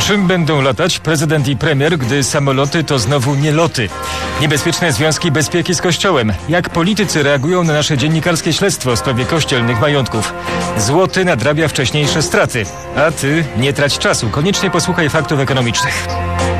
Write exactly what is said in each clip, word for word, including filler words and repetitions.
Czym będą latać prezydent i premier, gdy samoloty to znowu nie loty? Niebezpieczne związki bezpieki z Kościołem. Jak politycy reagują na nasze dziennikarskie śledztwo w sprawie kościelnych majątków? Złoty nadrabia wcześniejsze straty. A ty nie trać czasu. Koniecznie posłuchaj faktów ekonomicznych.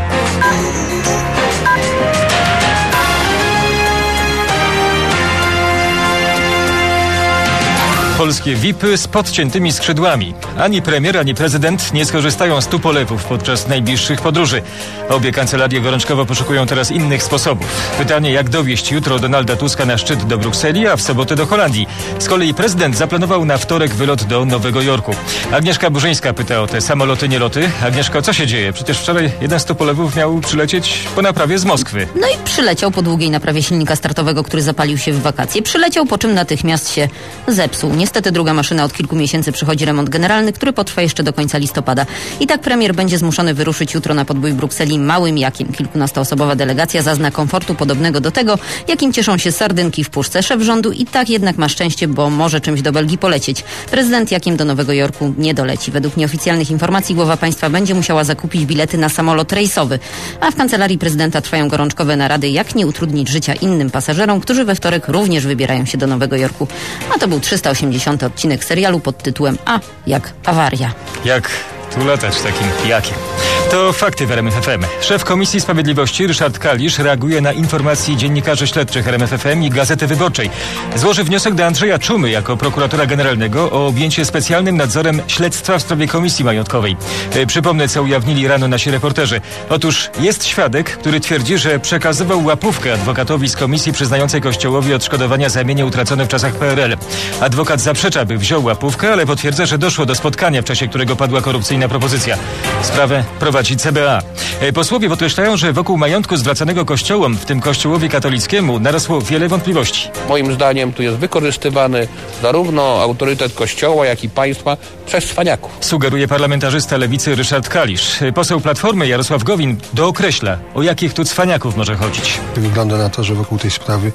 Polskie V I P y z podciętymi skrzydłami. Ani premier, ani prezydent nie skorzystają z tupolewów podczas najbliższych podróży. Obie kancelarie gorączkowo poszukują teraz innych sposobów. Pytanie, jak dowieść jutro Donalda Tuska na szczyt do Brukseli, a w sobotę do Holandii. Z kolei prezydent zaplanował na wtorek wylot do Nowego Jorku. Agnieszka Burzyńska pyta o te samoloty, nie loty. Agnieszko, co się dzieje? Przecież wczoraj jeden z tupolewów miał przylecieć po naprawie z Moskwy. No i przyleciał po długiej naprawie silnika startowego, który zapalił się w wakacje. Przyleciał, po czym natychmiast się zepsuł. Niestety druga maszyna od kilku miesięcy przychodzi remont generalny, który potrwa jeszcze do końca listopada. I tak premier będzie zmuszony wyruszyć jutro na podbój w Brukseli małym jakiem. Kilkunastoosobowa delegacja zazna komfortu podobnego do tego, jakim cieszą się sardynki w puszce. Szef rządu i tak jednak ma szczęście, bo może czymś do Belgii polecieć. Prezydent jakiem do Nowego Jorku nie doleci. Według nieoficjalnych informacji głowa państwa będzie musiała zakupić bilety na samolot rejsowy. A w kancelarii prezydenta trwają gorączkowe narady, jak nie utrudnić życia innym pasażerom, którzy we wtorek również wybierają się do Nowego Jorku. A to był trzysta osiemdziesiąty odcinek serialu pod tytułem A jak awaria. Jak tu latać takim jakiem? To fakty w R M F F M. Szef Komisji Sprawiedliwości Ryszard Kalisz reaguje na informacje dziennikarzy śledczych R M F F M i Gazety Wyborczej. Złoży wniosek do Andrzeja Czumy jako prokuratora generalnego o objęcie specjalnym nadzorem śledztwa w sprawie komisji majątkowej. E, przypomnę, co ujawnili rano nasi reporterzy. Otóż jest świadek, który twierdzi, że przekazywał łapówkę adwokatowi z komisji przyznającej Kościołowi odszkodowania za mienie utracone w czasach P R L. Adwokat zaprzecza, by wziął łapówkę, ale potwierdza, że doszło do spotkania, w czasie którego padła korupcyjna propozycja. Sprawę prowadzi C B A. Posłowie podkreślają, że wokół majątku zwracanego kościołom, w tym kościołowi katolickiemu, narosło wiele wątpliwości. Moim zdaniem tu jest wykorzystywany zarówno autorytet kościoła, jak i państwa przez cwaniaków. Sugeruje parlamentarzysta Lewicy Ryszard Kalisz. Poseł Platformy Jarosław Gowin dookreśla, o jakich tu cwaniaków może chodzić. Wygląda na to, że wokół tej sprawy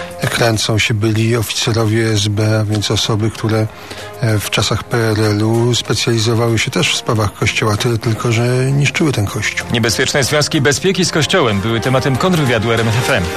kręcą się byli oficerowie S B, a więc osoby, które w czasach P R L-u specjalizowały się też w sprawach kościoła, tyle tylko, że niszczyły ten kościół. Niebezpieczne związki bezpieki z kościołem były tematem kontrwywiadu R M F F M.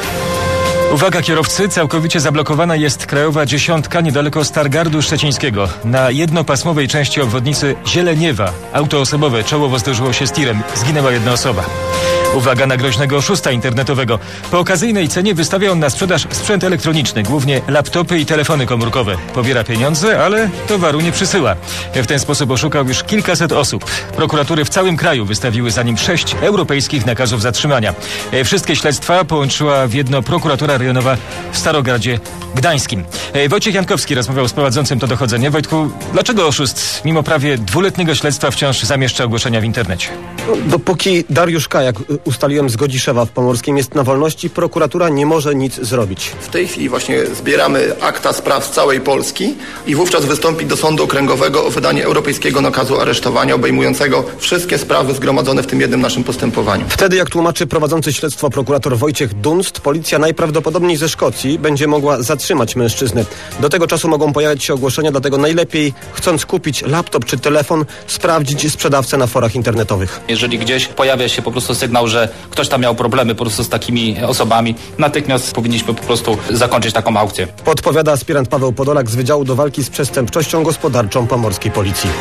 Uwaga kierowcy, całkowicie zablokowana jest krajowa dziesiątka niedaleko Stargardu Szczecińskiego. Na jednopasmowej części obwodnicy Zieleniewa auto osobowe czołowo zderzyło się z tirem. Zginęła jedna osoba. Uwaga na groźnego oszusta internetowego. Po okazyjnej cenie wystawia on na sprzedaż sprzęt elektroniczny, głównie laptopy i telefony komórkowe. Pobiera pieniądze, ale towaru nie przysyła. W ten sposób oszukał już kilkaset osób. Prokuratury w całym kraju wystawiły za nim sześć europejskich nakazów zatrzymania. Wszystkie śledztwa połączyła w jedno prokuratura rejonowa w Starogardzie Gdańskim. Wojciech Jankowski rozmawiał z prowadzącym to dochodzenie. Wojtku, dlaczego oszust mimo prawie dwuletniego śledztwa wciąż zamieszcza ogłoszenia w internecie? Dopóki Dariusz Kajak, ustaliłem z Godziszewa w Pomorskim, jest na wolności, prokuratura nie może nic zrobić. W tej chwili właśnie zbieramy akta spraw z całej Polski i wówczas wystąpić do Sądu Okręgowego o wydanie europejskiego nakazu aresztowania obejmującego wszystkie sprawy zgromadzone w tym jednym naszym postępowaniu. Wtedy, jak tłumaczy prowadzący śledztwo prokurator Wojciech Dunst, policja najprawdopodobniej ze Szkocji będzie mogła zatrzymać mężczyznę. Do tego czasu mogą pojawiać się ogłoszenia, dlatego najlepiej, chcąc kupić laptop czy telefon, sprawdzić sprzedawcę na forach internetowych. Jeżeli gdzieś pojawia się po prostu sygnał, że ktoś tam miał problemy po prostu z takimi osobami, natychmiast powinniśmy po prostu zakończyć taką aukcję. Podpowiada aspirant Paweł Podolak z Wydziału do Walki z Przestępczością Gospodarczą Pomorskiej Policji.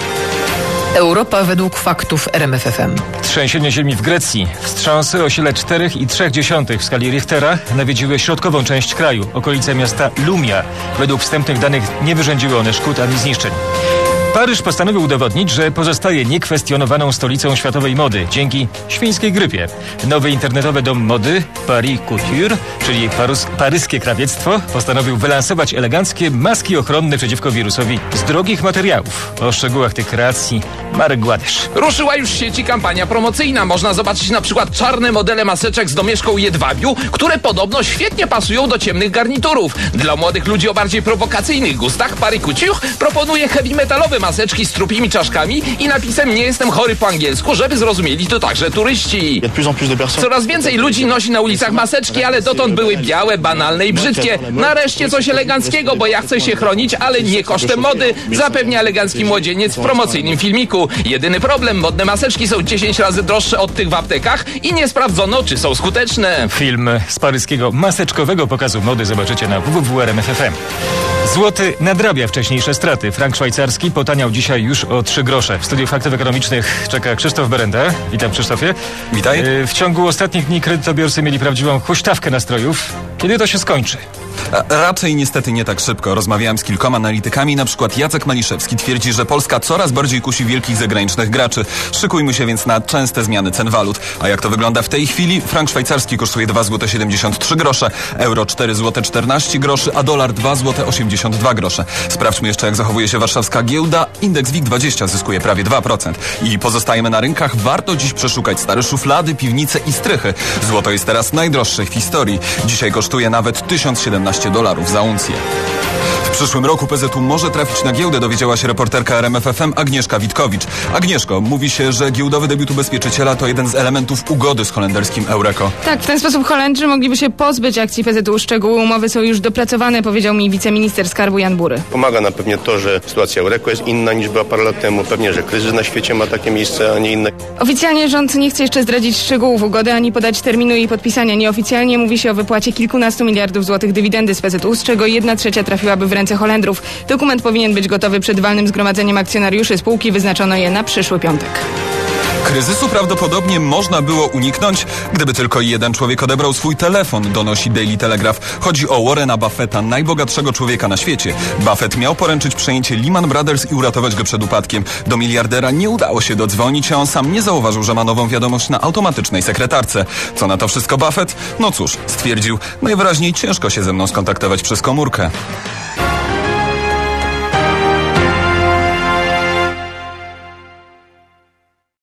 Europa według faktów R M F F M. Trzęsienie ziemi w Grecji. Wstrząsy o sile cztery przecinek trzy w skali Richtera nawiedziły środkową część kraju, okolice miasta Lumia. Według wstępnych danych nie wyrządziły one szkód ani zniszczeń. Paryż postanowił udowodnić, że pozostaje niekwestionowaną stolicą światowej mody dzięki świńskiej grypie. Nowy internetowy dom mody Paris Couture, czyli parus, paryskie krawiectwo, postanowił wylansować eleganckie maski ochronne przeciwko wirusowi z drogich materiałów. O szczegółach tych kreacji Marek Gładysz. Ruszyła już w sieci kampania promocyjna. Można zobaczyć na przykład czarne modele maseczek z domieszką jedwabiu, które podobno świetnie pasują do ciemnych garniturów. Dla młodych ludzi o bardziej prowokacyjnych gustach Paris Couture proponuje heavy metalowe nowe maseczki z trupimi czaszkami i napisem "Nie jestem chory" po angielsku, żeby zrozumieli to także turyści. Coraz więcej ludzi nosi na ulicach maseczki, ale dotąd były białe, banalne i brzydkie. Nareszcie coś eleganckiego, bo ja chcę się chronić, ale nie kosztem mody, zapewnia elegancki młodzieniec w promocyjnym filmiku. Jedyny problem, modne maseczki są dziesięć razy droższe od tych w aptekach i nie sprawdzono, czy są skuteczne. Film z paryskiego maseczkowego pokazu mody zobaczycie na w w w kropka r m f f m. Złoty nadrabia wcześniejsze straty. Frank szwajcarski potaniał dzisiaj już o trzy grosze. W studiu Faktów Ekonomicznych czeka Krzysztof Berenda. Witam, Krzysztofie. Witaj. W ciągu ostatnich dni kredytobiorcy mieli prawdziwą huśtawkę nastrojów. Kiedy to się skończy? A, raczej niestety nie tak szybko. Rozmawiałem z kilkoma analitykami, na przykład Jacek Maliszewski twierdzi, że Polska coraz bardziej kusi wielkich zagranicznych graczy. Szykujmy się więc na częste zmiany cen walut. A jak to wygląda w tej chwili? Frank szwajcarski kosztuje dwa złote siedemdziesiąt trzy grosze, euro cztery złote czternaście groszy, a dolar dwa złote osiemdziesiąt dwa grosze. Sprawdźmy jeszcze, jak zachowuje się warszawska giełda. Indeks W I G dwadzieścia zyskuje prawie dwa procent. I pozostajemy na rynkach. Warto dziś przeszukać stare szuflady, piwnice i strychy. Złoto jest teraz najdroższe w historii. Dzisiaj kosztuje nawet tysiąc siedemnaście dolarów za uncję. W przyszłym roku P Z U może trafić na giełdę, dowiedziała się reporterka R M F F M Agnieszka Witkowicz. Agnieszko, mówi się, że giełdowy debiut ubezpieczyciela to jeden z elementów ugody z holenderskim Eureko. Tak, w ten sposób Holendrzy mogliby się pozbyć akcji P Z U. Szczegóły umowy są już dopracowane, powiedział mi wiceminister skarbu Jan Bury. Pomaga nam pewnie to, że sytuacja Eureko jest inna niż była parę lat temu. Pewnie, że kryzys na świecie ma takie miejsce, a nie inne. Oficjalnie rząd nie chce jeszcze zdradzić szczegółów ugody, ani podać terminu jej podpisania. Nieoficjalnie mówi się o wypłacie kilkunastu miliardów złotych dywidendy z P Z U, z czego jedna trzecia trafiłaby w ręce Holendrów. Dokument powinien być gotowy przed walnym zgromadzeniem akcjonariuszy spółki. Wyznaczono je na przyszły piątek. Kryzysu prawdopodobnie można było uniknąć, gdyby tylko jeden człowiek odebrał swój telefon, donosi Daily Telegraph. Chodzi o Warrena Buffetta, najbogatszego człowieka na świecie. Buffett miał poręczyć przejęcie Lehman Brothers i uratować go przed upadkiem. Do miliardera nie udało się dodzwonić, a on sam nie zauważył, że ma nową wiadomość na automatycznej sekretarce. Co na to wszystko Buffett? No cóż, stwierdził, najwyraźniej ciężko się ze mną skontaktować przez komórkę.